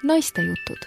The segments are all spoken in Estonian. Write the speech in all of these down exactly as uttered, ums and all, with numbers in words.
Naistejutud.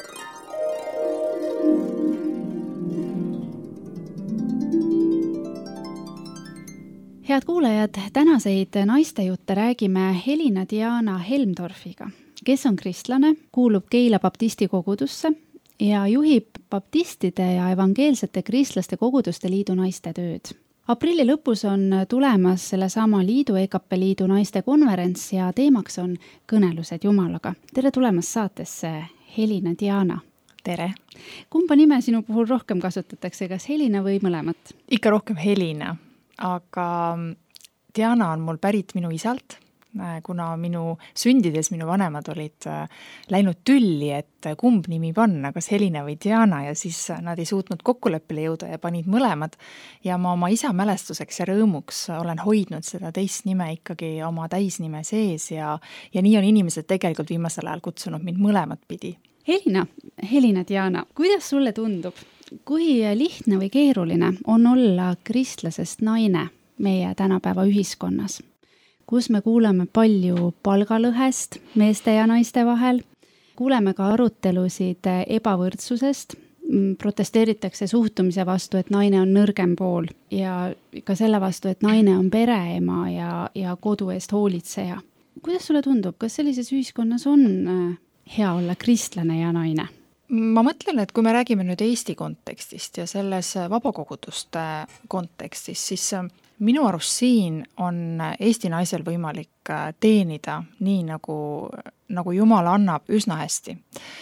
Head kuulajad, tänaseid naistejutte räägime Helina Diana Helmdorfiga, kes on kristlane, kuulub Keila baptisti kogudusse ja juhib baptistide ja evangeelsete kristlaste koguduste liidu naiste tööd. Aprilli lõpus on tulemas sellesama liidu E K P liidu naiste konverents ja teemaks on kõnelused Jumalaga. Tere tulemast saatesse, Helina Diana. Tere. Kumba nime sinu puhul rohkem kasutatakse, kas Helina või mõlemat? Ikka rohkem Helina, aga Diana on mul pärit minu isalt, kuna minu sündides minu vanemad olid läinud tülli, et kumb nimi panna, kas Helina või Diana, ja siis nad ei suutnud kokkuleppele jõuda ja panid mõlemad. Ja ma oma isa mälestuseks ja rõõmuks olen hoidnud seda teist nime ikkagi oma täisnime sees ja, ja nii on inimesed tegelikult viimasel ajal kutsunud mind mõlemat pidi. Helina, Helina Diana, kuidas sulle tundub, kui lihtne või keeruline on olla kristlasest naine meie tänapäeva ühiskonnas, kus me kuuleme palju palgalõhest meeste ja naiste vahel, kuuleme ka arutelusid ebavõrdsusest, protesteeritakse suhtumise vastu, et naine on nõrgem pool ja ka selle vastu, et naine on pereema ja, ja kodu eest hoolitseja. Kuidas sulle tundub, kas sellises ühiskonnas on hea olla kristlane ja naine? Ma mõtlen, et kui me räägime nüüd Eesti kontekstist ja selles vabakoguduste kontekstis, siis minu arust siin on Eesti naisel võimalik teenida nii, nagu, nagu Jumal annab üsna hästi.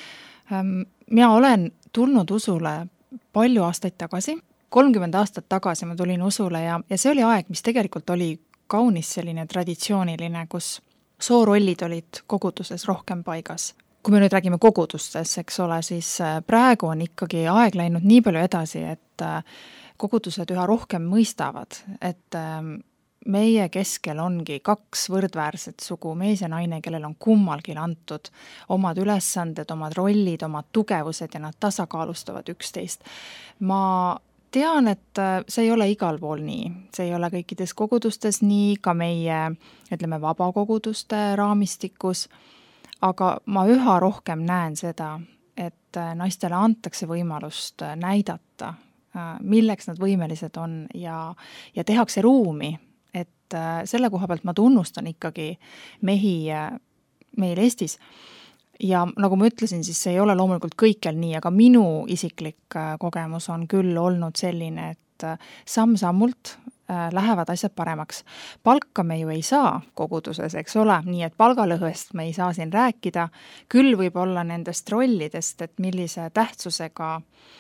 Mina olen tulnud usule palju aastaid tagasi, kolmkümmend aastat tagasi ma tulin usule ja, ja see oli aeg, mis tegelikult oli kaunis selline traditsiooniline, kus soorollid olid koguduses rohkem paigas. Kui me nüüd räägime kogudustes, eks ole, siis praegu on ikkagi aeg läinud nii palju edasi, et kogudused üha rohkem mõistavad, et meie keskel ongi kaks võrdväärset sugu, mees ja naine, kellel on kummalgil antud omad ülesanded, omad rollid, omad tugevused ja nad tasakaalustavad üksteist. Ma tean, et see ei ole igal pool nii, see ei ole kõikides kogudustes nii, ka meie, ütleme, vabakoguduste raamistikus, aga ma üha rohkem näen seda, et naistele antakse võimalust näidata, milleks nad võimelised on ja, ja tehakse ruumi, et selle koha pealt ma tunnustan ikkagi mehi meil Eestis. Ja nagu ma ütlesin, siis see ei ole loomulikult kõikjal nii, aga minu isiklik kogemus on küll olnud selline, et samm-sammult lähevad asjad paremaks. Palka me ju ei saa koguduses, eks ole, nii et palgalõhest me ei saa siin rääkida, küll võib olla nendest rollidest, et millise tähtsusega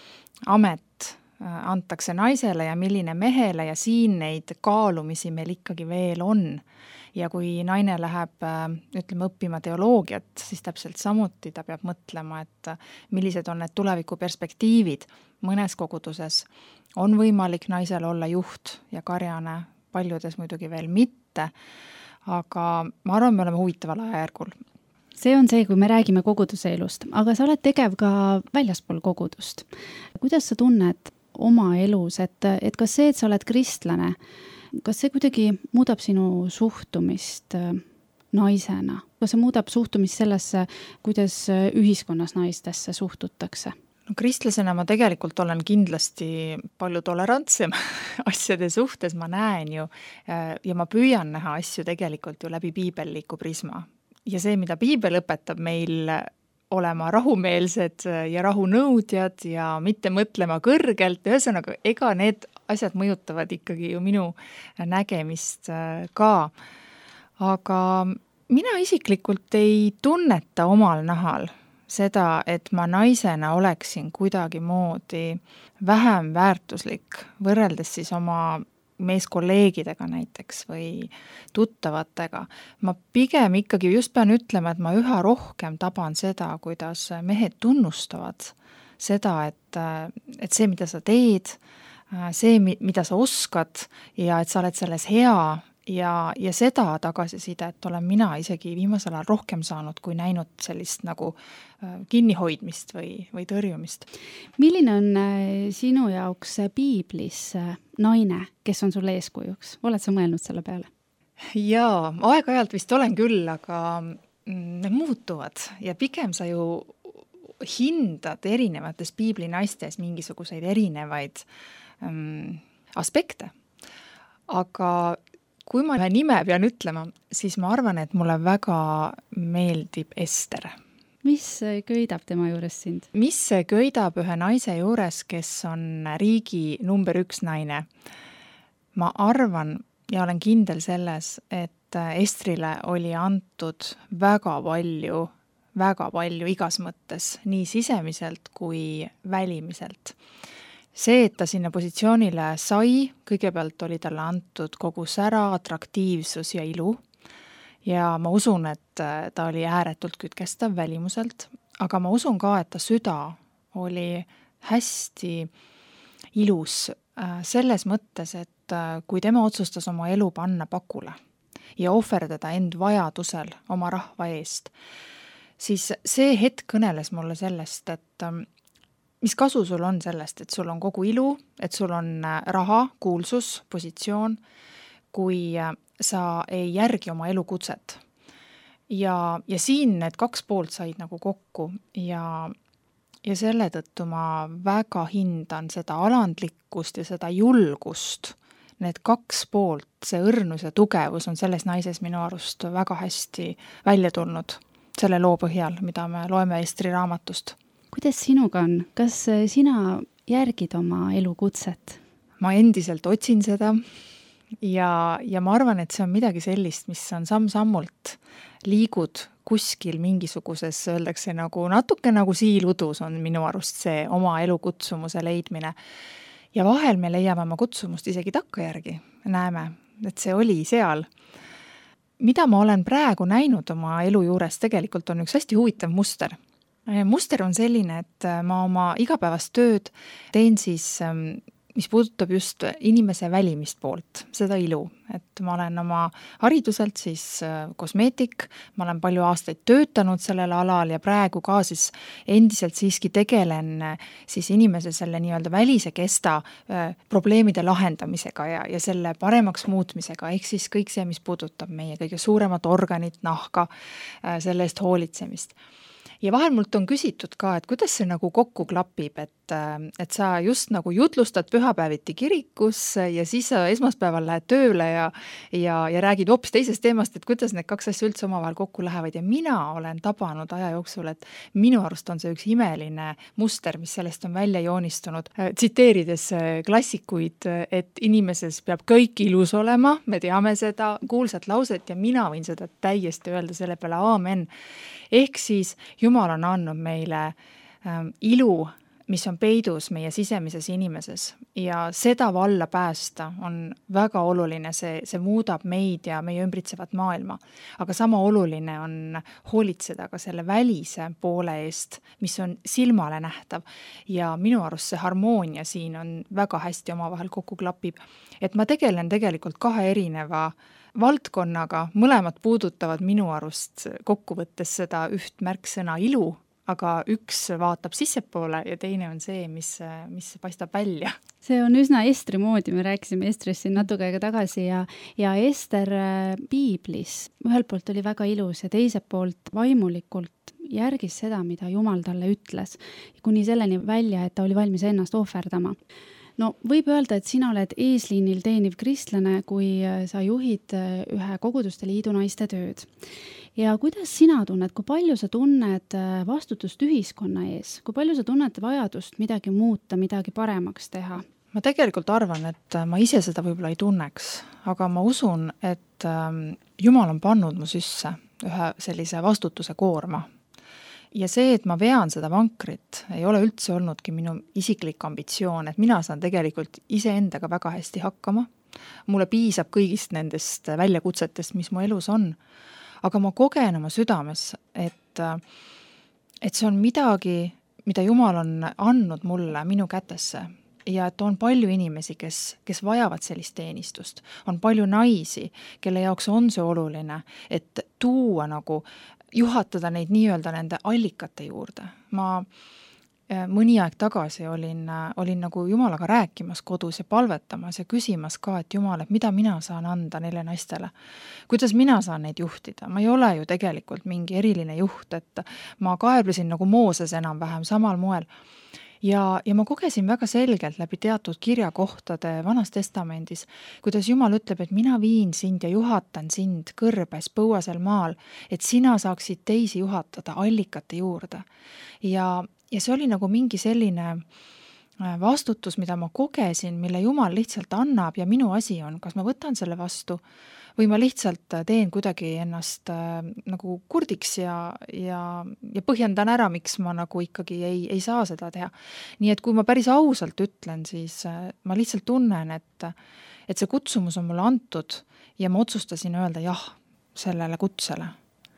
amet antakse naisele ja milline mehele ja siin neid kaalumisi meil ikkagi veel on. Ja kui naine läheb, ütleme, õppima teoloogiat, siis täpselt samuti ta peab mõtlema, et millised on need tulevikuperspektiivid. Mõnes koguduses on võimalik naisel olla juht ja karjane, paljudes muidugi veel mitte, aga ma arvan, me oleme huvitaval ajajärgul. See on see, kui me räägime koguduse elust, aga sa oled tegev ka väljaspool kogudust. Kuidas sa tunned oma elus, et, et kas see, et sa oled kristlane, kas see kuidagi muudab sinu suhtumist naisena? Kas see muudab suhtumist sellesse, kuidas ühiskonnas naistesse suhtutakse? No, kristlasena ma tegelikult olen kindlasti palju tolerantsem asjade suhtes, ma näen ju ja ma püüan näha asju tegelikult ju läbi piibelliku prisma. Ja see, mida piibel õpetab meil olema rahumeelsed ja rahunõudjad ja mitte mõtlema kõrgelt, ühesõnaga, ega need asjad mõjutavad ikkagi ju minu nägemist ka. Aga mina isiklikult ei tunneta omal nahal seda, et ma naisena oleksin kuidagi moodi vähem väärtuslik võrreldes siis oma meeskolleegidega näiteks või tuttavatega. Ma pigem ikkagi just pean ütlema, et ma üha rohkem taban seda, kuidas mehed tunnustavad seda, et, et see, mida sa teed, see, mida sa oskad ja et sa oled selles hea ja, ja seda tagasisidet olen mina isegi viimasel ajal rohkem saanud, kui näinud sellist nagu kinnihoidmist või, või tõrjumist. Milline on sinu jaoks piiblis naine, kes on sulle eeskujuks? Oled sa mõelnud selle peale? Jaa, aeg-ajalt vist olen küll, aga need muutuvad ja pigem sa ju hindad erinevates piiblinaistes mingisuguseid erinevaid ähm, aspekte. Aga kui ma ühe nime pean ütlema, siis ma arvan, et mulle väga meeldib Ester. Mis köidab tema juures sind? Mis köidab ühe naise juures, kes on riigi number üks naine? Ma arvan ja olen kindel selles, et Estrile oli antud väga palju, väga palju igas mõttes, nii sisemiselt kui välimiselt. See, et ta sinna positsioonile sai, kõigepealt oli talle antud kogu sära, atraktiivsus ja ilu. Ja ma usun, et ta oli ääretult kütkestav välimuselt, aga ma usun ka, et ta süda oli hästi ilus selles mõttes, et kui tema otsustas oma elu panna pakule ja ohverdada end vajadusel oma rahva eest, siis see hetk kõneles mulle sellest, et mis kasu sul on sellest, et sul on kogu ilu, et sul on raha, kuulsus, positsioon, kui sa ei järgi oma elukutset. Ja, ja siin need kaks poolt said nagu kokku ja Ja selle tõttu ma väga hindan seda alandlikkust ja seda julgust. Need kaks poolt, see õrnus ja tugevus on selles naises minu arust väga hästi välja tulnud selle loo põhjal, mida me loeme Estri raamatust. Kuidas sinuga on? Kas sina järgid oma elukutset? Ma endiselt otsin seda ja, ja ma arvan, et see on midagi sellist, mis on samm-sammult liigud kuskil mingisuguses, öeldakse nagu natuke nagu siiludus on minu arust see oma elukutsumuse leidmine. Ja vahel me leiame oma kutsumust isegi takkajärgi. Näeme, et see oli seal. Mida ma olen praegu näinud oma elu juures, tegelikult on üks hästi huvitav muster. Muster on selline, et ma oma igapäevast tööd teen siis, mis puudutab just inimese välimist poolt, seda ilu. Et ma olen oma hariduselt siis kosmeetik, ma olen palju aastaid töötanud sellel alal ja praegu ka siis endiselt siiski tegelen siis inimese selle nii-öelda välise kesta probleemide lahendamisega ja, ja selle paremaks muutmisega, ehk siis kõik see, mis puudutab meie kõige suuremat organit, nahka, selle eest hoolitsemist. Ja vahel mult on küsitud ka, et kuidas see nagu kokku klapib, et, et sa just nagu jutlustad pühapäeviti kirikus ja siis esmaspäeval lähed tööle ja, ja, ja räägid hoopis teisest teemast, et kuidas need kaks asja üldse omavahel kokku lähevad. Ja mina olen tabanud aja jooksul, et minu arust on see üks imeline muster, mis sellest on välja joonistunud. Tsiteerides klassikuid, et inimeses peab kõik ilus olema, me teame seda kuulsat lauset ja mina võin seda täiesti öelda selle peale aamen. Ehk siis Jumal on andnud meile ähm, ilu, mis on peidus meie sisemises inimeses ja seda valla päästa on väga oluline, see, see muudab meid ja meie ümbritsevat maailma. Aga sama oluline on hoolitseda ka selle välise poole eest, mis on silmale nähtav ja minu arust see harmoonia siin on väga hästi omavahel kokku klapib. Et ma tegelen tegelikult kahe erineva valdkonnaga, mõlemad puudutavad minu arust kokkuvõttes seda üht märksõna ilu, aga üks vaatab sissepoole ja teine on see, mis, mis paistab välja. See on üsna Estri moodi, me rääkisime Estrist siin natuke aega tagasi ja, ja Ester piiblis ühelt poolt oli väga ilus ja teiselt poolt vaimulikult järgis seda, mida Jumal talle ütles, kuni selleni välja, et ta oli valmis ennast ohverdama. No võib öelda, et sina oled eesliinil teeniv kristlane, kui sa juhid ühe koguduste liidu naiste tööd. Ja kuidas sina tunned, kui palju sa tunned vastutust ühiskonna ees, kui palju sa tunned vajadust midagi muuta, midagi paremaks teha? Ma tegelikult arvan, et ma ise seda võib-olla ei tunneks, aga ma usun, et Jumal on pannud mu süsse ühe sellise vastutuse koorma. Ja see, et ma vean seda vankrit, ei ole üldse olnudki minu isiklik ambitsioon, et mina saan tegelikult iseendaga väga hästi hakkama. Mulle piisab kõigist nendest väljakutsetest, mis mu elus on. Aga ma kogen oma südames, et, et see on midagi, mida Jumal on andnud mulle minu kätesse. Ja et on palju inimesi, kes, kes vajavad sellist teenistust. On palju naisi, kelle jaoks on see oluline, et tuua nagu juhatada neid nii-öelda nende allikate juurde. Ma mõni aeg tagasi olin, olin nagu Jumalaga rääkimas kodus ja palvetamas ja küsimas ka, et Jumal, et mida mina saan anda neile naistele. Kuidas mina saan neid juhtida? Ma ei ole ju tegelikult mingi eriline juht, et ma kaeblesin nagu Mooses enam-vähem samal moel. Ja, ja ma kogesin väga selgelt läbi teatud kirjakohtade Vanas Testamendis, kuidas Jumal ütleb, et mina viin sind ja juhatan sind kõrbes põuasel maal, et sina saaksid teisi juhatada allikate juurde. Ja, ja see oli nagu mingi selline vastutus, mida ma kogesin, mille Jumal lihtsalt annab ja minu asi on, kas ma võtan selle vastu või ma lihtsalt teen kuidagi ennast äh, nagu kurdiks ja, ja, ja põhjendan ära, miks ma nagu ikkagi ei, ei saa seda teha. Nii et kui ma päris ausalt ütlen, siis äh, ma lihtsalt tunnen, et, et see kutsumus on mulle antud ja ma otsustasin öelda jah sellele kutsele.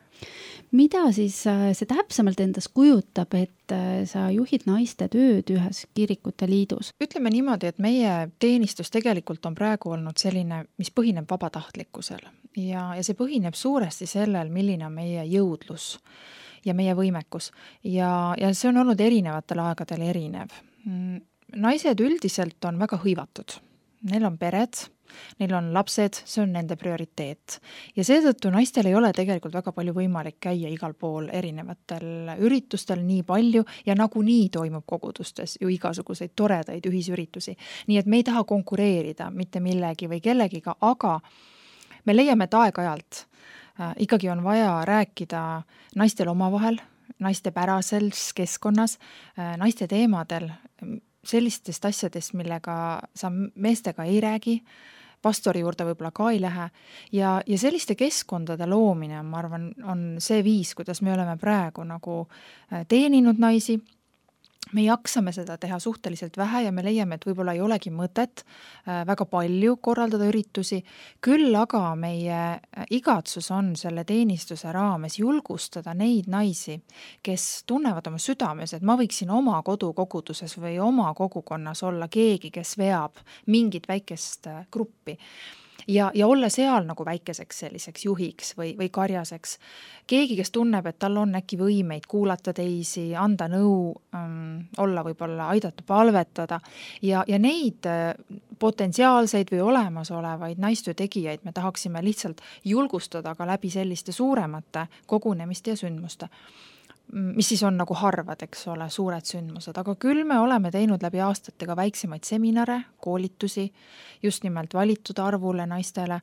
Mida siis see täpsemalt endas kujutab, et sa juhid naiste tööd ühes kirikute liidus? Ütleme niimoodi, et meie teenistus tegelikult on praegu olnud selline, mis põhineb vabatahtlikkusel. Ja, ja see põhineb suuresti sellel, milline on meie jõudlus ja meie võimekus. Ja, ja see on olnud erinevatel aegadel erinev. Naised üldiselt on väga hõivatud. Neil on pered, neil on lapsed, see on nende prioriteet. Ja seetõttu naistel ei ole tegelikult väga palju võimalik käia igal pool erinevatel üritustel nii palju ja nagu nii toimub kogudustes ju igasuguseid toredaid ühisüritusi. Nii et me ei taha konkureerida mitte millegi või kellegiga, aga me leiame, et aeg-ajalt äh, ikkagi on vaja rääkida naistel omavahel, naiste pärasels keskkonnas, äh, naiste teemadel, sellistest asjadest, millega sa meestega ei räägi, pastori juurde võib-olla ka ei lähe ja, ja selliste keskkondade loomine, ma arvan, on see viis, kuidas me oleme praegu nagu teeninud naisi. Me jaksame seda teha suhteliselt vähe ja me leiame, et võib-olla ei olegi mõtet väga palju korraldada üritusi, küll aga meie igatsus on selle teenistuse raames julgustada neid naisi, kes tunnevad oma südames, et ma võiksin oma kodukoguduses või oma kogukonnas olla keegi, kes veab mingit väikest gruppi. Ja, ja olla seal nagu väikeseks selliseks juhiks või, või karjaseks. Keegi, kes tunneb, et tal on äkki võimeid kuulata teisi, anda nõu, um, olla võib-olla aidata palvetada ja, ja neid potentsiaalseid või olemasolevaid naistöö tegijaid me tahaksime lihtsalt julgustada ka läbi selliste suuremate kogunemiste ja sündmuste, mis siis on nagu harvad, eks ole, suured sündmused, aga küll me oleme teinud läbi aastatega väiksemaid seminare, koolitusi, just nimelt valitud arvule naistele,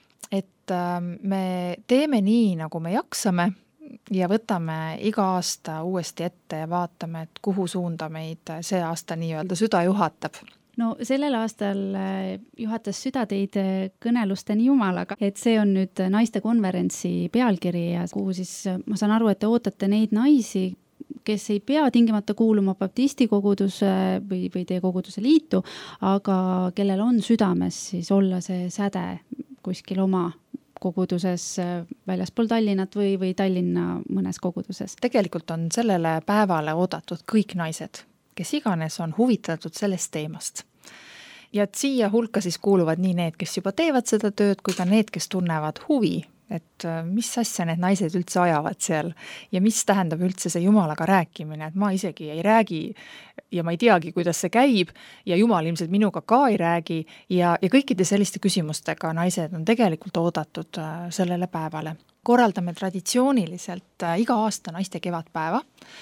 et me teeme nii, nagu me jaksame ja võtame iga aasta uuesti ette ja vaatame, et kuhu suunda meid see aasta nii-öelda süda juhatab. No sellel aastal juhatas süda teid kõnelusteni Jumalaga, et see on nüüd naiste konverentsi pealkiri ja kuhu siis ma saan aru, et te ootate neid naisi, kes ei pea tingimata kuuluma baptisti koguduse või, või teie koguduse liitu, aga kellel on südames siis olla see säde kuskil oma koguduses väljaspool Tallinnat või, või Tallinna mõnes koguduses. Tegelikult on sellele päevale oodatud kõik naised, kes iganes on huvitatud sellest teemast. Ja et siia hulka siis kuuluvad nii need, kes juba teevad seda tööd, kui ka need, kes tunnevad huvi, et mis asja need naised üldse ajavad seal ja mis tähendab üldse see Jumalaga rääkimine, et ma isegi ei räägi ja ma ei teagi, kuidas see käib ja Jumal ilmselt minuga ka ei räägi ja, ja kõikide selliste küsimustega naised on tegelikult oodatud sellele päevale. Korraldame traditsiooniliselt iga aasta naiste kevadpäeva.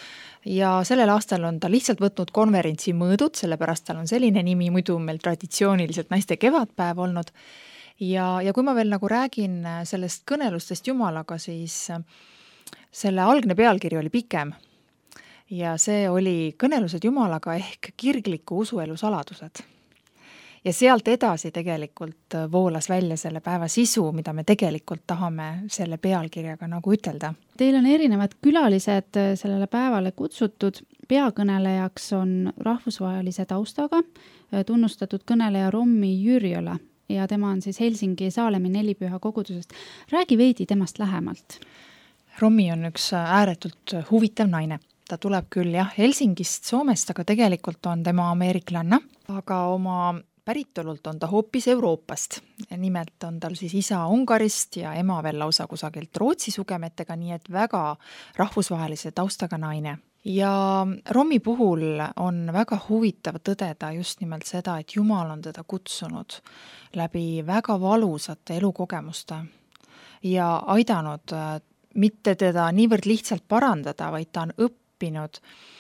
Ja sellel aastal on ta lihtsalt võtnud konverentsi mõõdud, sellepärast tal on selline nimi, muidu meil traditsiooniliselt naiste kevadpäev olnud. Ja, ja kui ma veel nagu räägin sellest kõnelustest Jumalaga, siis selle algne pealkiri oli pikem. Ja see oli kõnelused Jumalaga ehk kirgliku usuelu saladused. Ja sealt edasi tegelikult voolas välja selle päeva sisu, mida me tegelikult tahame selle pealkirjaga nagu ütelda. Teil on erinevad külalised sellele päevale kutsutud. Peakõnelejaks on rahvusvahelise taustaga tunnustatud kõneleja Rommi Jürjola ja tema on siis Helsingi Saalemi nelipüha kogudusest. Räägi veidi temast lähemalt. Rommi on üks ääretult huvitav naine. Ta tuleb küll jah Helsingist, Soomest, aga tegelikult on tema ameeriklanna, aga oma päritolult on ta hoopis Euroopast. Nimelt on tal siis isa Ungarist ja ema veel lausa kusagilt Rootsi sugemetega, nii et väga rahvusvahelise taustaga naine. ja Rommi puhul on väga huvitav tõdeda just nimelt seda, et Jumal on teda kutsunud läbi väga valusate elukogemuste ja aidanud mitte teda niivõrd lihtsalt parandada, vaid ta on õppinud,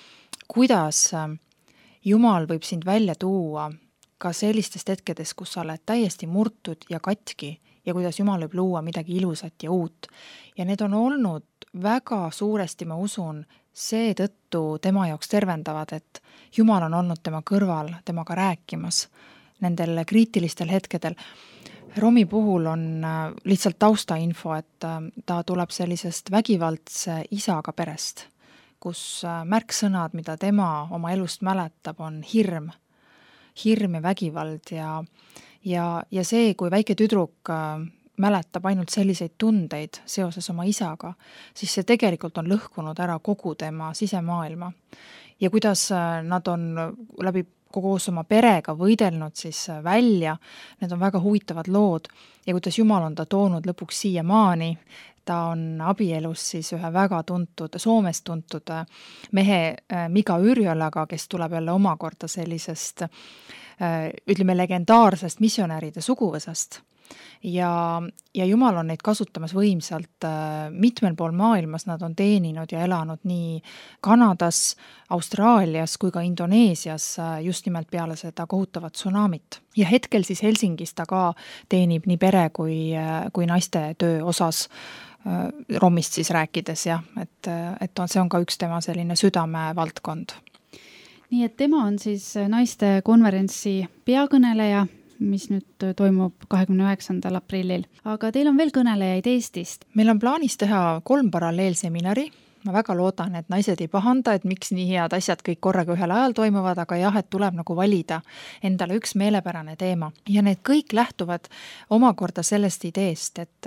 kuidas Jumal võib sind välja tuua ka sellistest hetkedes, kus sa oled täiesti murtud ja katki ja kuidas Jumal võib luua midagi ilusat ja uut. Ja need on olnud väga suuresti, ma usun, seetõttu tema jaoks tervendavad, et Jumal on olnud tema kõrval, temaga rääkimas nendel kriitilistel hetkedel. Rommi puhul on lihtsalt taustainfo, et ta tuleb sellisest vägivaldse isaga perest, kus märksõnad, mida tema oma elust mäletab, on hirm, hirm ja vägivald ja, ja, ja see, kui väike tüdruk mäletab ainult selliseid tundeid seoses oma isaga, siis see tegelikult on lõhkunud ära kogu tema sisemaailma. Ja kuidas nad on läbi koos oma perega võidelnud siis välja, need on väga huvitavad lood ja kuidas Jumal on ta toonud lõpuks siia maani, ta on abielus siis ühe väga tuntud, Soomes tuntud mehe Mika Yrjölaga, kes tuleb jälle omakorda sellisest, ütleme, legendaarsest missionäride suguvõsast. Ja, ja Jumal on neid kasutamas võimsalt mitmel pool maailmas, nad on teeninud ja elanud nii Kanadas, Austraalias kui ka Indoneesias just nimelt peale seda kohutavat tsunamit. Ja hetkel siis Helsingis ta ka teenib nii pere kui, kui naiste töö osas Rommist siis rääkides, jah, et, et on, see on ka üks tema selline südamevaldkond. Nii et tema on siis naiste konverentsi peakõneleja, mis nüüd toimub kahekümne üheksandal aprillil. Aga teil on veel kõnelejaid Eestist. Meil on plaanis teha kolm paralleelseminari. Ma väga loodan, et naised ei pahanda, et miks nii head asjad kõik korraga ühel ajal toimuvad, aga jah, et tuleb nagu valida endale üks meelepärane teema. Ja need kõik lähtuvad omakorda sellest ideest, et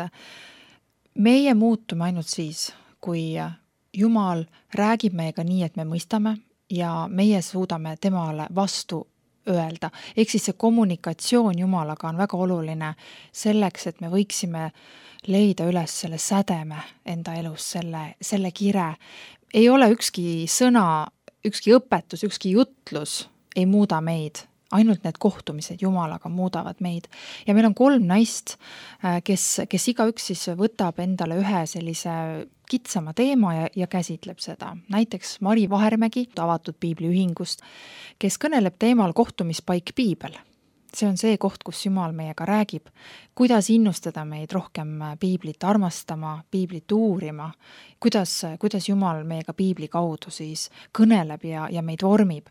meie muutume ainult siis, kui Jumal räägib meiega nii, et me mõistame ja meie suudame temale vastu öelda. Ehk siis see kommunikatsioon Jumalaga on väga oluline selleks, et me võiksime leida üles selle sädeme enda elus, selle, selle kire. Ei ole ükski sõna, ükski õpetus, ükski jutlus ei muuda meid. Ainult need kohtumised Jumalaga muudavad meid. Ja meil on kolm naist, kes, kes igaüks siis võtab endale ühe sellise kitsama teema ja, ja käsitleb seda. Näiteks Mari Vahermägi avatud piibliühingust, kes kõneleb teemal kohtumispaik piibel. See on see koht, kus Jumal meiega räägib, kuidas innustada meid rohkem piiblit armastama, piiblit uurima, kuidas, kuidas Jumal meiega piibli kaudu siis kõneleb ja, ja meid vormib.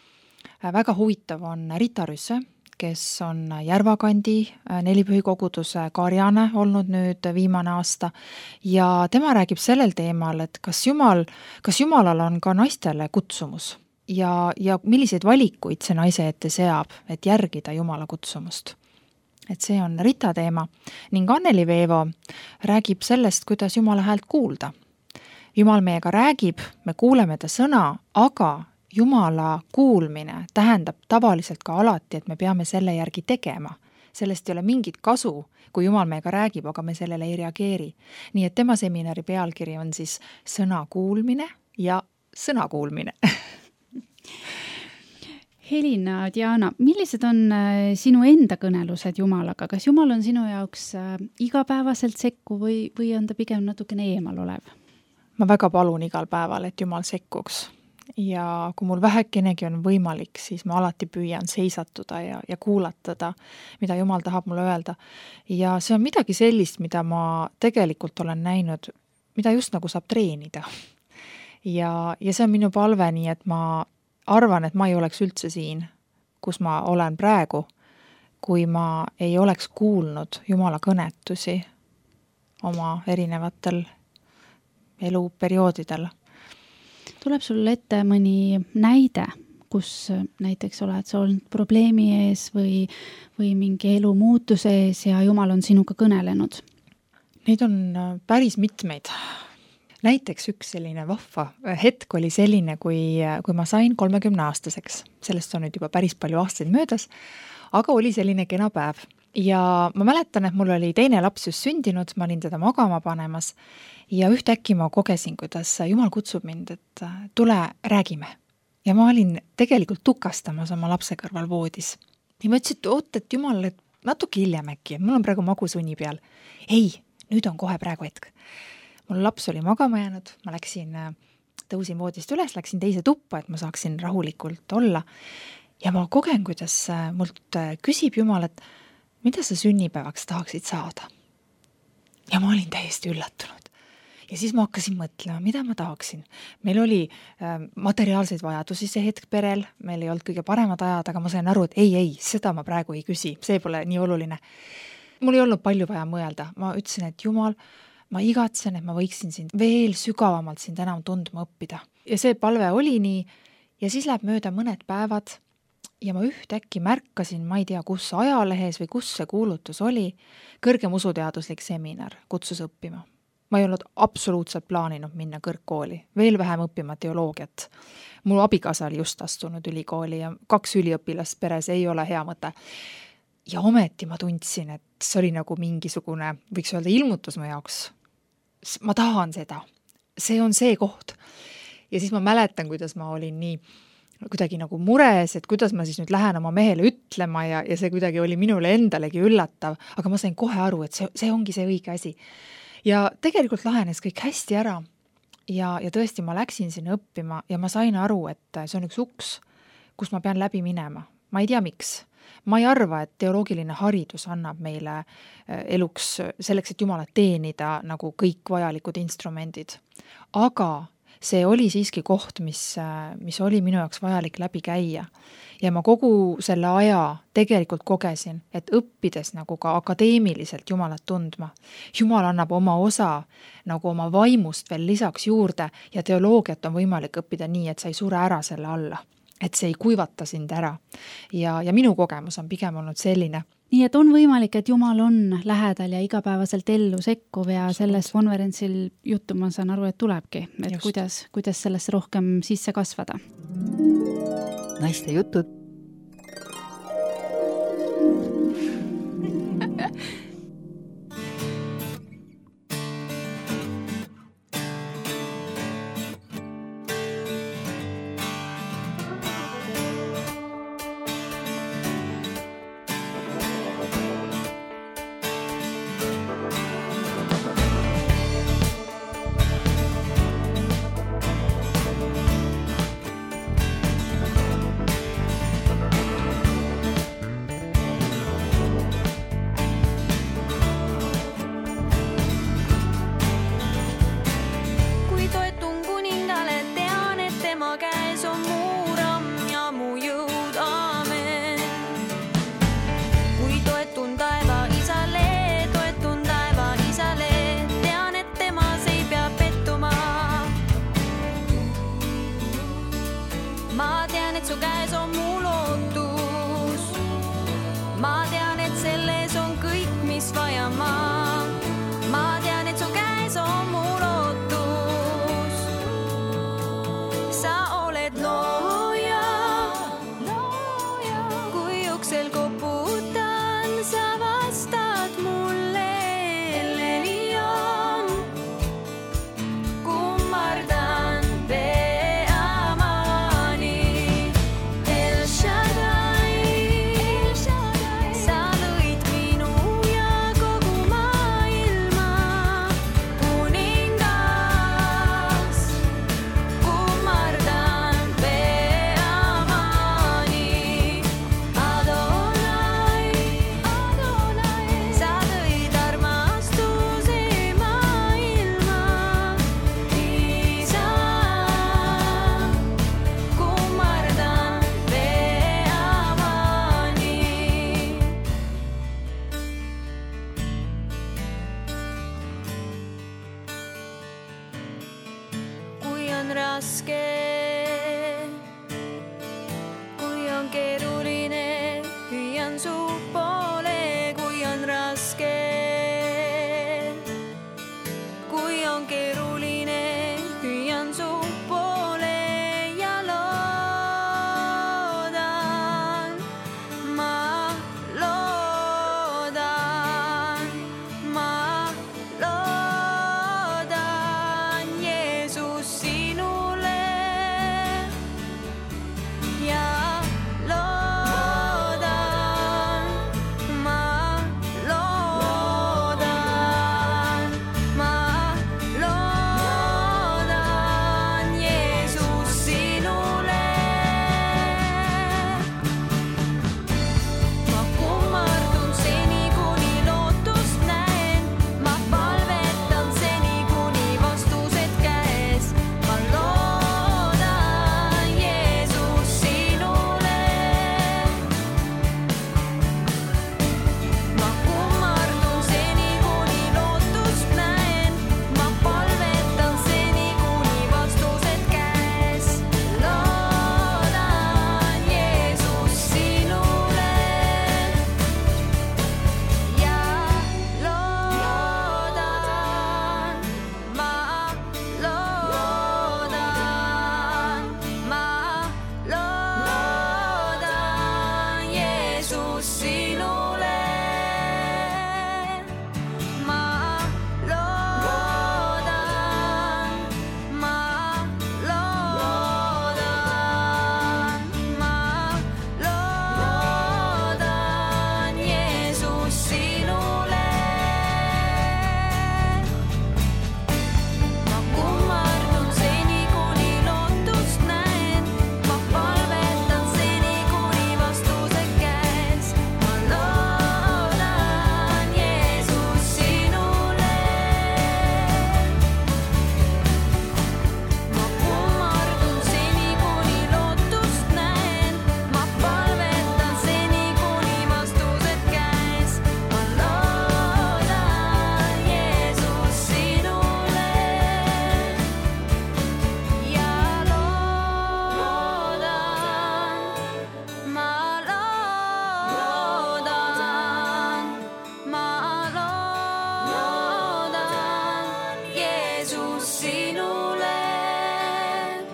Väga huvitav on Rita Rüsse, kes on Järvakandi nelipühikoguduse Karjane olnud nüüd viimane aasta ja tema räägib sellel teemal, et kas Jumal, kas Jumalal on ka naistele kutsumus ja, ja milliseid valikuid see naise ette seab, et järgida Jumala kutsumust. Et see on Rita teema ning Anneli Veevo räägib sellest, kuidas Jumala häält kuulda. Jumal meiega räägib, me kuuleme ta sõna, aga Jumala kuulmine tähendab tavaliselt ka alati, et me peame selle järgi tegema. Sellest ei ole mingit kasu, kui Jumal meiega räägib, aga me sellele ei reageeri. Nii et tema seminari pealkiri on siis sõna kuulmine ja sõna kuulmine. Helina, Diana, millised on sinu enda kõnelused Jumalaga? Kas Jumal on sinu jaoks igapäevaselt sekku või, või on ta pigem natukene eemal olev? Ma väga palun igal päeval, et Jumal sekkuks. Ja kui mul vähekenegi on võimalik, siis ma alati püüan seisatuda ja, ja kuulatada, mida Jumal tahab mulle öelda. Ja see on midagi sellist, mida ma tegelikult olen näinud, mida just nagu saab treenida. Ja, ja see on minu palve nii, et ma arvan, et ma ei oleks üldse siin, kus ma olen praegu, kui ma ei oleks kuulnud Jumala kõnetusi oma erinevatel eluperioodidel. Tuleb sulle ette mõni näide, kus näiteks oled sa olnud probleemi ees või, või mingi elu muutuse ees ja Jumal on sinuga kõnelenud? Neid on päris mitmeid. Näiteks üks selline vahva hetk oli selline, kui, kui ma sain kolmekümne aastaseks. Sellest on nüüd juba päris palju aastaid möödas, aga oli selline kena päev. ja ma mäletan, et mul oli teine laps just sündinud, ma olin teda magama panemas ja ühtäkki ma kogesin, kuidas Jumal kutsub mind, et tule, räägime. Ja ma olin tegelikult tukastamas oma lapse kõrval voodis. Ja ma ütlesin, et oot, et Jumal, et natuke hiljem äkki, mul on praegu magusunni peal. Ei, nüüd on kohe praegu hetk. Mul laps oli magama jäänud, ma läksin, tõusin voodist üles, läksin teise tuppa, et ma saaksin rahulikult olla. Ja ma kogen, kuidas mult küsib Jumal, et mida sa sünnipäevaks tahaksid saada? Ja ma olin täiesti üllatunud. Ja siis ma hakkasin mõtlema, mida ma tahaksin. Meil oli äh, materiaalseid vajadusi see hetk perel, meil ei olnud kõige paremad ajad, aga ma sain aru, et ei, ei, seda ma praegu ei küsi, see pole nii oluline. Mul ei olnud palju vaja mõelda. Ma ütlesin, et Jumal, ma igatsen, et ma võiksin sind veel sügavamalt sind enam tundma õppida. Ja see palve oli nii, ja siis läheb mööda mõned päevad, ja ma ühtäkki märkasin, ma ei tea, kus ajalehes või kus see kuulutus oli, kõrgem usuteaduslik seminar kutsus õppima. Ma ei olnud absoluutselt plaaninud minna kõrgkooli, veel vähem õppima teoloogiat. Mul abikaasa oli just astunud ülikooli ja kaks üliõpilast peres ei ole hea mõte. Ja ometi ma tundsin, et see oli nagu mingisugune, võiks öelda ilmutus mu jaoks. Ma tahan seda. See on see koht. Ja siis ma mäletan, kuidas ma olin nii kuidagi nagu mures, et kuidas ma siis nüüd lähen oma mehele ütlema ja, ja see kuidagi oli minule endalegi üllatav, aga ma sain kohe aru, et see, see ongi see õige asi. Ja tegelikult lahenes kõik hästi ära ja, ja tõesti ma läksin sinna õppima ja ma sain aru, et see on üks uks, kus ma pean läbi minema. Ma ei tea miks. Ma ei arva, et teoloogiline haridus annab meile eluks selleks, et Jumalat teenida nagu kõik vajalikud instrumendid. Aga see oli siiski koht, mis, mis oli minu jaoks vajalik läbi käia. Ja ma kogu selle aja tegelikult kogesin, et õppides nagu ka akadeemiliselt Jumalat tundma. Jumal annab oma osa nagu oma vaimust veel lisaks juurde ja teoloogiat on võimalik õppida nii, et sa ei sure ära selle alla. Et see ei kuivata sind ära. Ja, ja minu kogemus on pigem olnud selline. Nii et on võimalik, et Jumal on lähedal ja igapäevaselt ellu sekkuv ja sellest konverentsil juttu ma saan aru, et tulebki, et Just. kuidas, kuidas sellesse rohkem sisse kasvada. Naiste jutud.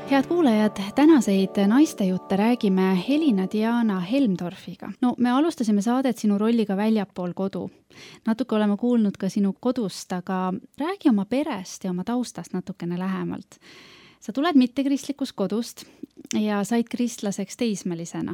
Head kuulajad, tänaseid naistejutte räägime Helina-Diana Helmdorfiga. No me alustasime saadet sinu rolliga väljapool kodu. Natuke oleme kuulnud ka sinu kodust, aga räägi oma perest ja oma taustast natukene lähemalt. Sa tuled mittekristlikust kodust ja said kristlaseks teismelisena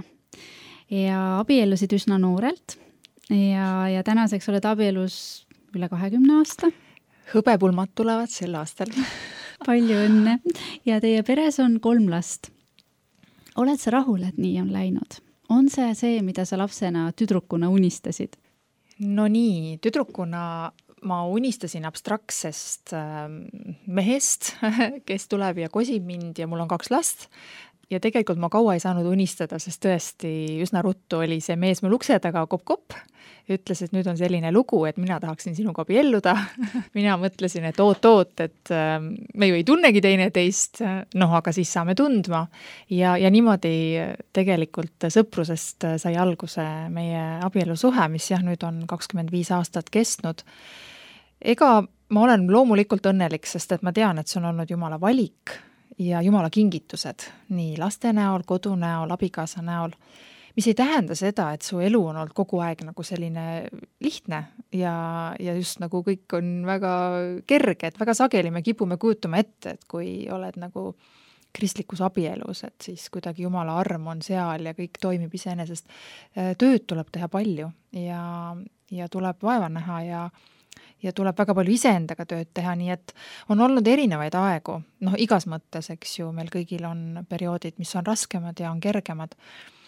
ja abiellusid üsna noorelt ja, ja tänaseks oled abielus üle kahekümne aasta. Hõbepulmad tulevad sel aastal. Palju õnne ja teie peres on kolm last. Oled sa rahul, et nii on läinud? On see see, mida sa lapsena tüdrukuna unistasid? No nii, tüdrukuna ma unistasin abstraktsest mehest, kes tuleb ja kosib mind ja mul on kaks last. Ja tegelikult ma kaua ei saanud unistada, sest tõesti üsna ruttu oli see mees mul ukse taga kopp-kopp. Ütles, et nüüd on selline lugu, et mina tahaksin sinuga abielluda. Mina mõtlesin, et oot-oot, et me ju ei tunnegi teine teist, noh, aga siis saame tundma. Ja, ja niimoodi tegelikult sõprusest sai alguse meie abielusuhe, mis jah, nüüd on kakskümmend viis aastat kestnud. Ega ma olen loomulikult õnnelik, sest et ma tean, et see on olnud Jumala valik ja Jumala kingitused, nii laste näol, kodu näol, abikaasa näol, mis ei tähenda seda, et su elu on olnud kogu aeg nagu selline lihtne ja, ja just nagu kõik on väga kerge, et väga sageli me kipume kujutama ette, et kui oled nagu kristlikus abielus, et siis kuidagi Jumala arm on seal ja kõik toimib iseenesest. Tööd tuleb teha palju ja, ja tuleb vaeva näha ja ja tuleb väga palju iseendaga tööd teha, nii et on olnud erinevaid aegu. Noh, igas mõttes, eks ju, meil kõigil on perioodid, mis on raskemad ja on kergemad.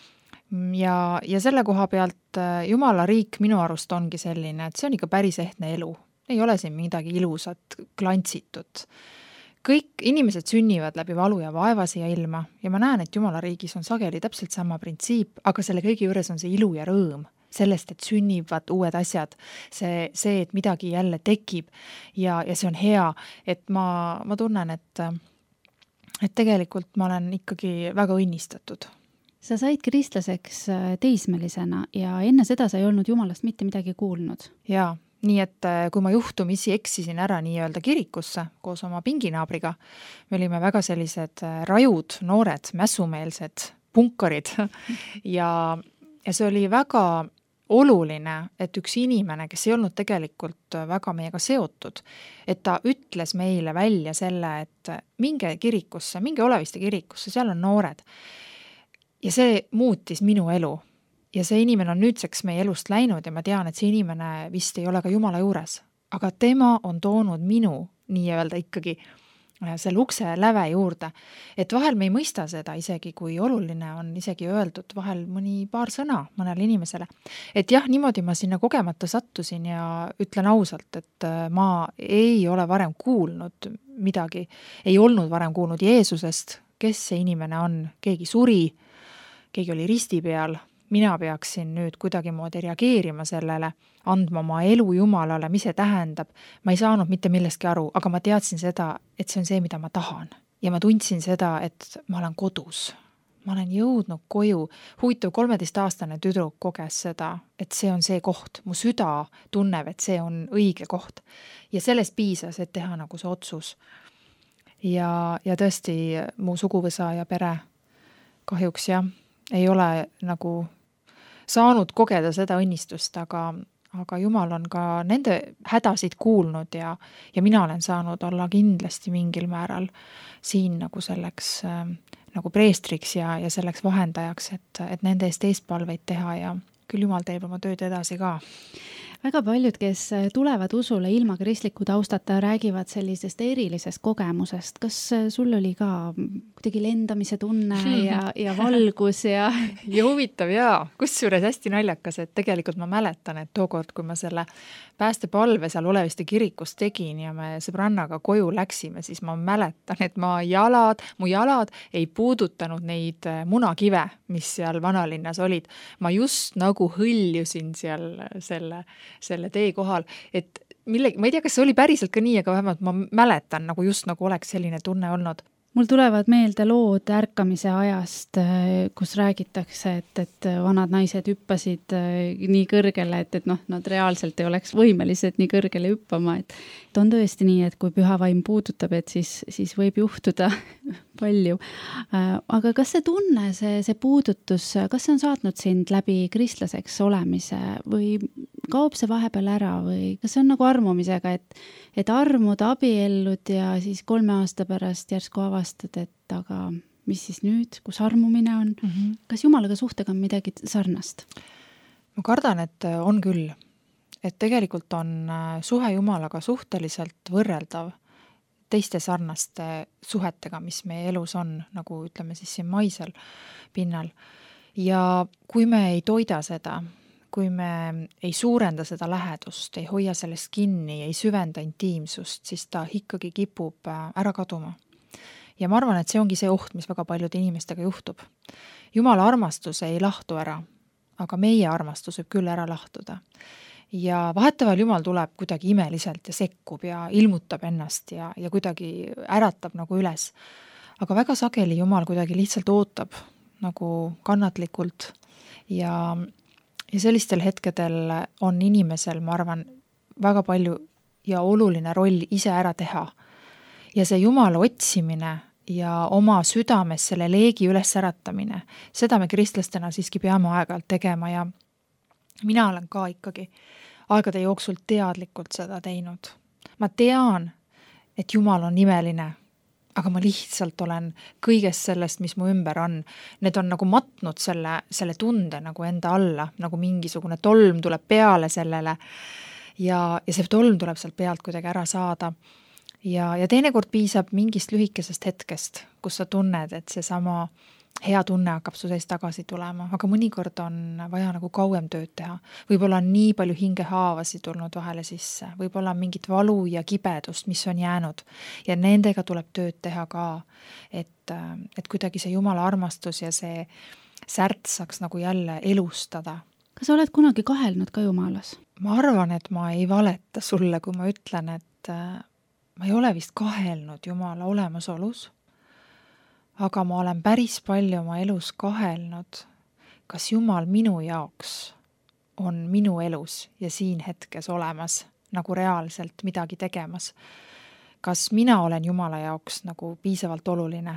Ja, ja selle koha pealt Jumala riik minu arust ongi selline, et see on ikka päris ehtne elu. Ei ole siin midagi ilusat, glantsitut. Kõik inimesed sünnivad läbi valu ja vaeva siia ilma ja ma näen, et Jumala riigis on sageli täpselt sama printsiip, aga selle kõigi juures on see ilu ja rõõm. Sellest, et sünnivad uued asjad, see, see, et midagi jälle tekib ja, ja see on hea, et ma, ma tunnen, et, et tegelikult ma olen ikkagi väga õnnistatud. Sa said kristlaseks teismelisena ja enne seda sa ei olnud Jumalast mitte midagi kuulnud. Jaa, nii et kui ma juhtumisi eksisin ära nii-öelda kirikusse koos oma pinginaabriga, me olime väga sellised rajud, noored, mässumeelsed punkarid ja, ja see oli väga oluline, et üks inimene, kes ei olnud tegelikult väga meiega seotud, et ta ütles meile välja selle, et minge kirikusse, minge Oleviste kirikusse, seal on noored. Ja see muutis minu elu. Ja see inimene on nüüdseks meie elust läinud ja ma tean, et see inimene vist ei ole ka Jumala juures. Aga tema on toonud minu nii-öelda ikkagi selle ukse läve juurde, et vahel me ei mõista seda isegi, kui oluline on isegi öeldud vahel mõni paar sõna mõnele inimesele. Et jah, niimoodi ma sinna kogemata sattusin ja ütlen ausalt, et ma ei ole varem kuulnud midagi, ei olnud varem kuulnud Jeesusest, kes see inimene on, keegi suri, keegi oli risti peal, mina peaksin nüüd kuidagi moodi reageerima sellele, andma oma elu Jumalale, mis see tähendab. Ma ei saanud mitte millestki aru, aga ma teadsin seda, et see on see, mida ma tahan. Ja ma tundsin seda, et ma olen kodus. Ma olen jõudnud koju. Huvitav kolmeteistaastane tüdruk koges seda, et see on see koht. Mu süda tunneb, et see on õige koht. Ja sellest piisas, et teha nagu see otsus. Ja, ja tõesti mu suguvõsa ja pere kahjuks jah, ei ole nagu saanud kogeda seda õnnistust, aga, aga Jumal on ka nende hädasid kuulnud ja, ja mina olen saanud olla kindlasti mingil määral siin nagu selleks äh, nagu preestriks ja, ja selleks vahendajaks, et, et nende eest eestpalveid teha ja küll Jumal teeb oma tööd edasi ka. Väga paljud, kes tulevad usule ilma kristliku taustata, räägivad sellisest erilisest kogemusest. Kas sul oli ka kuidagi lendamise tunne ja, ja valgus? Ja, ja huvitav jaa, kusjuures hästi naljakas, et tegelikult ma mäletan, et tookord, kui ma selle päästepalve seal Oleviste kirikus tegin ja me sõbrannaga koju läksime, siis ma mäletan, et ma jalad, mu jalad ei puudutanud neid munakive, mis seal vanalinnas olid. Ma just nagu hõljusin seal selle selle tee kohal, et millegi, ma ei tea, kas see oli päriselt ka nii, aga vähemalt ma mäletan, nagu just nagu oleks selline tunne olnud. mul tulevad meelde lood ärkamise ajast, kus räägitakse, et, et vanad naised hüppasid nii kõrgele, et, et noh, nad reaalselt ei oleks võimelised nii kõrgele hüppama, et, et on tõesti nii, et kui püha vaim puudutab, et siis, siis võib juhtuda palju. Aga kas see tunne, see, see puudutus, kas see on saatnud sind läbi kristlaseks olemise või kaob see vahepeal ära või kas see on nagu armumisega, et, et armud, abiellud ja siis kolme aasta pärast järsku avastad, et aga mis siis nüüd, kus armumine on? Mm -hmm. Kas Jumalaga suhtega on midagi sarnast? Ma kardan, et on küll. Et tegelikult on suhe Jumalaga suhteliselt võrreldav teiste sarnaste suhetega, mis meie elus on, nagu ütleme siis siin maisel pinnal. Ja kui me ei toida seda, kui me ei suurenda seda lähedust, ei hoia sellest kinni, ei süvenda intiimsust, siis ta ikkagi kipub ära kaduma. Ja ma arvan, et see ongi see oht, mis väga paljude inimestega juhtub. Jumala armastus ei lahtu ära, aga meie armastus võib küll ära lahtuda. Ja vahetevahel Jumal tuleb kuidagi imeliselt ja sekkub ja ilmutab ennast ja, ja kuidagi äratab nagu üles. Aga väga sageli Jumal kuidagi lihtsalt ootab nagu kannatlikult ja, ja sellistel hetkedel on inimesel, ma arvan, väga palju ja oluline roll ise ära teha. Ja see Jumala otsimine ja oma südames selle leegi üles äratamine, seda me kristlastena siiski peame aeg-ajalt tegema ja mina olen ka ikkagi aegade jooksul teadlikult seda teinud. Ma tean, et Jumal on imeline, aga ma lihtsalt olen kõigest sellest, mis mu ümber on. Need on nagu matnud selle, selle tunde nagu enda alla, nagu mingisugune tolm tuleb peale sellele ja, ja see tolm tuleb sealt pealt kuidagi ära saada. Ja, ja teinekord piisab mingist lühikesest hetkest, kus sa tunned, et see sama hea tunne hakkab su sees tagasi tulema, aga mõnikord on vaja nagu kauem tööd teha. Võib-olla on nii palju hingehaavasi tulnud vahele sisse, võib-olla on mingit valu ja kibedust, mis on jäänud ja nendega tuleb tööd teha ka, et, et kuidagi see Jumala armastus ja see särt saaks nagu jälle elustada. Kas oled kunagi kahelnud ka Jumalas? Ma arvan, et ma ei valeta sulle, kui ma ütlen, et ma ei ole vist kahelnud Jumala olemasolus, aga ma olen päris palju oma elus kahelnud, kas Jumal minu jaoks on minu elus ja siin hetkes olemas, nagu reaalselt midagi tegemas. Kas mina olen Jumala jaoks nagu piisavalt oluline,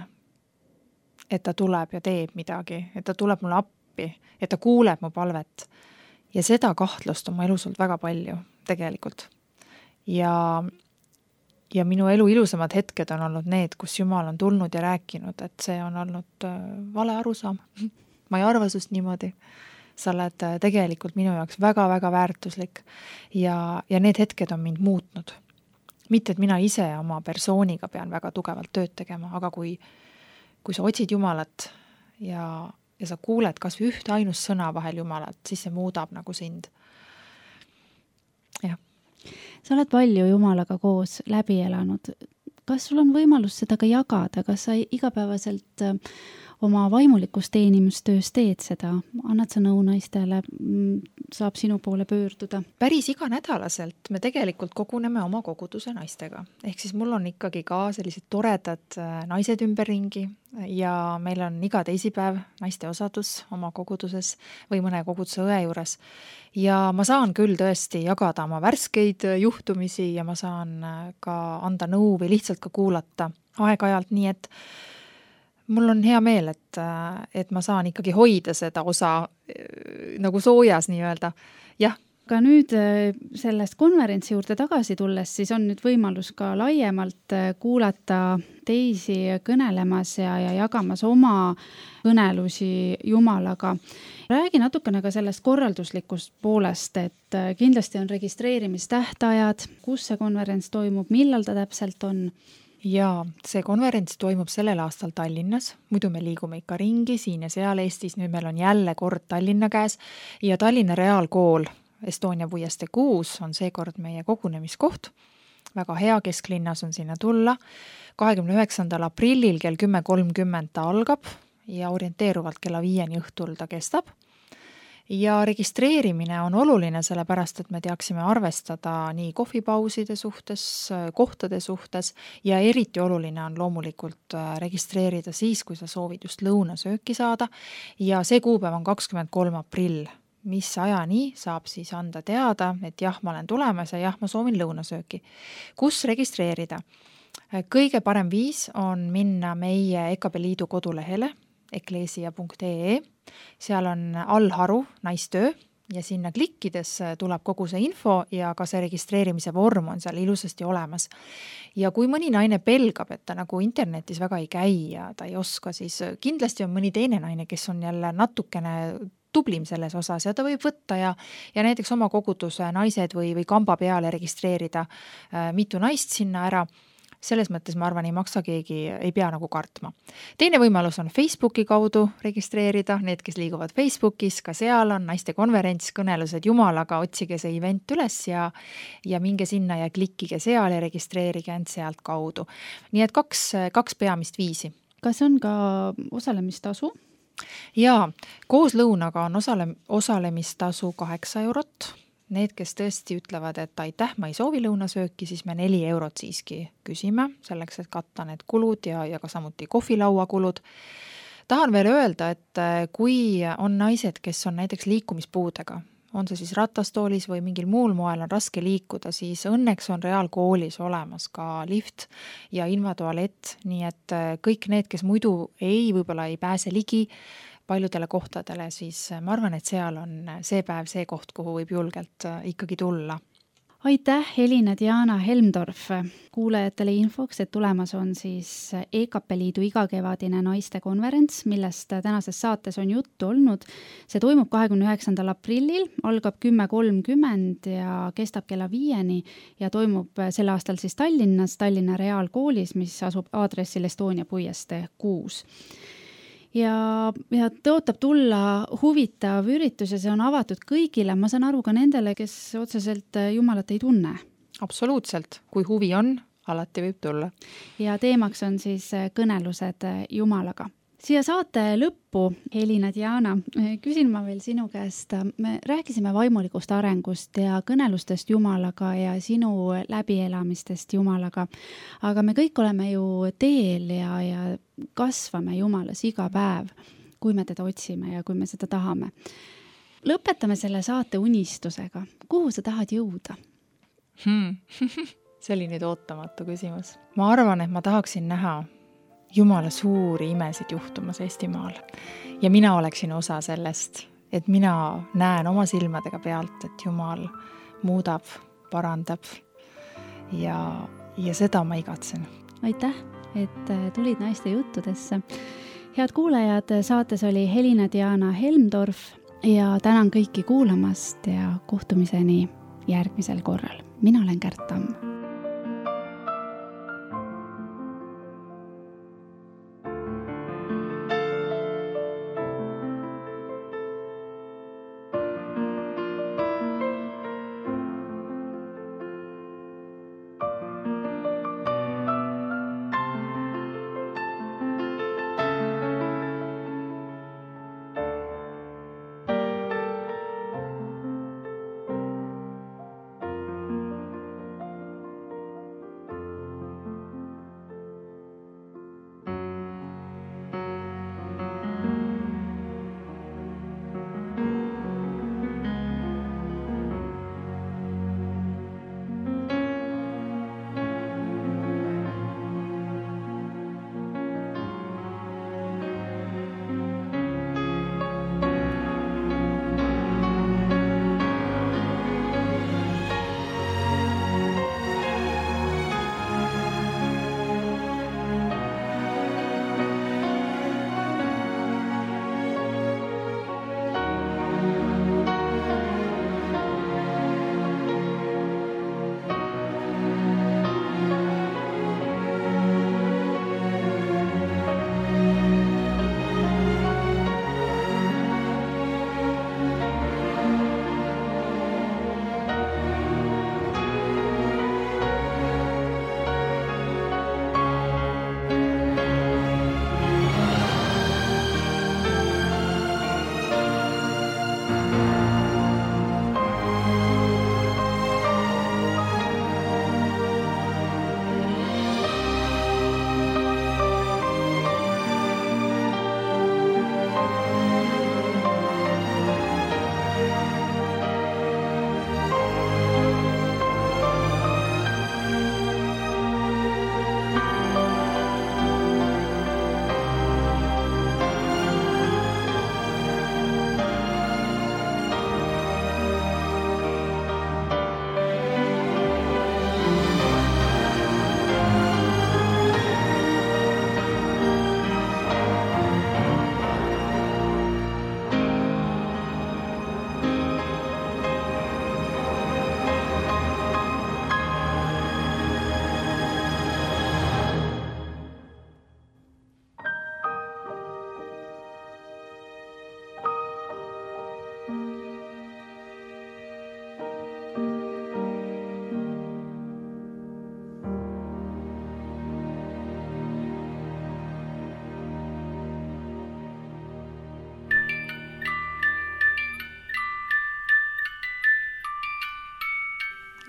et ta tuleb ja teeb midagi, et ta tuleb mulle appi, et ta kuuleb mu palvet. Ja seda kahtlust on mu elus olnud väga palju tegelikult. Ja Ja minu elu ilusamad hetked on olnud need, kus Jumal on tulnud ja rääkinud, et see on olnud vale arusaam. Ma ei arva sust niimoodi. Sa oled tegelikult minu jaoks väga-väga väärtuslik ja, ja need hetked on mind muutnud. Mitte, et mina ise oma persooniga pean väga tugevalt tööd tegema, aga kui, kui sa otsid Jumalat ja, ja sa kuuled kas või ühte ainus sõna vahel Jumalat, siis see muudab nagu sind. Jah. Sa oled palju Jumalaga koos läbi elanud. Kas sul on võimalus seda ka jagada? Kas sa igapäevaselt oma vaimulikus teenimustöös teed seda? Annad sa nõu naistele? Saab sinu poole pöörduda? Päris iganädalaselt me tegelikult koguneme oma koguduse naistega. Ehk siis mul on ikkagi ka sellised toredad naised ümberringi ja meil on iga teisipäev naiste osadus oma koguduses või mõne koguduse õe juures. Ja ma saan küll tõesti jagada oma värskeid juhtumisi ja ma saan ka anda nõu või lihtsalt ka kuulata aeg-ajalt, nii et mul on hea meel, et, et ma saan ikkagi hoida seda osa nagu soojas nii-öelda. Jah. Aga nüüd sellest konverentsi juurde tagasi tulles, siis on nüüd võimalus ka laiemalt kuulata teisi kõnelemas ja, ja jagamas oma kõnelusi Jumalaga. Räägi natukene ka sellest korralduslikust poolest, et kindlasti on registreerimistähtajad, kus see konverents toimub, millal ta täpselt on. Ja see konverents toimub sellel aastal Tallinnas, muidu me liigume ikka ringi siin ja seal Eestis, nüüd meil on jälle kord Tallinna käes ja Tallinna Reaalkool Estonia puiestee kuus on seekord meie kogunemiskoht. Väga hea, kesklinnas on sinna tulla. kahekümne üheksandal aprillil kell kümme kolmkümmend ta algab ja orienteeruvalt kella viieni õhtul ta kestab. ja registreerimine on oluline, sellepärast et me teaksime arvestada nii kohvipauside suhtes, kohtade suhtes ja eriti oluline on loomulikult registreerida siis, kui sa soovid just lõunasööki saada ja see kuupäev on kakskümmend kolm aprill, mis ajani saab siis anda teada, et jah, ma olen tulemas ja jah, ma soovin lõunasööki. Kus registreerida? Kõige parem viis on minna meie E K P Liidu kodulehele eklesia punkt ee, seal on allharu naistöö ja sinna klikkides tuleb kogu see info ja ka see registreerimise vorm on seal ilusasti olemas. Ja kui mõni naine pelgab, et ta nagu internetis väga ei käi ja ta ei oska, siis kindlasti on mõni teine naine, kes on jälle natukene tublim selles osas ja ta võib võtta ja, ja näiteks oma koguduse naised või, või kamba peale registreerida äh, mitu naist sinna ära. Selles mõttes ma arvan, ei maksa keegi, ei pea nagu kartma. Teine võimalus on Facebooki kaudu registreerida, need, kes liiguvad Facebookis, ka seal on naiste konverents, kõnelused Jumalaga, otsige see event üles ja, ja minge sinna ja klikkige seal ja registreerige end sealt kaudu. Nii et kaks, kaks peamist viisi. Kas on ka osalemistasu? Jaa, koos lõunaga on osale, osalemistasu kaheksa eurot. Need, kes tõesti ütlevad, et aitäh, ma ei soovi lõunasööki, siis me neli eurot siiski küsime, selleks, et katta need kulud ja, ja ka samuti kohvilaua kulud. Tahan veel öelda, et kui on naised, kes on näiteks liikumispuudega, on see siis ratastoolis või mingil muul moel on raske liikuda, siis õnneks on reaalkoolis olemas ka lift ja invatualett, nii et kõik need, kes muidu ei, võib-olla ei pääse ligi paljudele kohtadele, siis ma arvan, et seal on see päev see koht, kuhu võib julgelt ikkagi tulla. Aitäh, Elina Diana Helmdorf. Kuulajatele infoks, et tulemas on siis E K P Liidu igakevadine naiste konverents, millest tänases saates on juttu olnud. See toimub kahekümne üheksandal aprillil, algab kümme kolmkümmend ja kestab kella viieni ja toimub sel aastal siis Tallinnas, Tallinna Reaalkoolis, mis asub aadressil Estonia puiestee kuus. Ja, ja tõotab tulla huvitav üritus ja see on avatud kõigile. Ma saan aru ka nendele, kes otseselt Jumalat ei tunne. Absoluutselt. Kui huvi on, alati võib tulla. Ja teemaks on siis kõnelused Jumalaga. Siia saate lõppu, Elina Diana, küsin ma veel sinu käest. Me rääkisime vaimulikust arengust ja kõnelustest Jumalaga ja sinu läbielamistest Jumalaga. Aga me kõik oleme ju teel ja, ja kasvame Jumalas iga päev, kui me teda otsime ja kui me seda tahame. Lõpetame selle saate unistusega. Kuhu sa tahad jõuda? Hmm. See oli nüüd ootamatu küsimus. Ma arvan, et ma tahaksin näha Jumala suuri imesid juhtumas Eestimaal. Ja mina oleksin osa sellest, et mina näen oma silmadega pealt, et Jumal muudab, parandab ja, ja seda ma igatsen. Aitäh, et tulid naiste juttudesse. Head kuulajad, saates oli Elina Diana Helmdorf ja tänan kõiki kuulamast ja kohtumiseni järgmisel korral. Mina olen Kärt Tamm.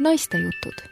naiste jutud.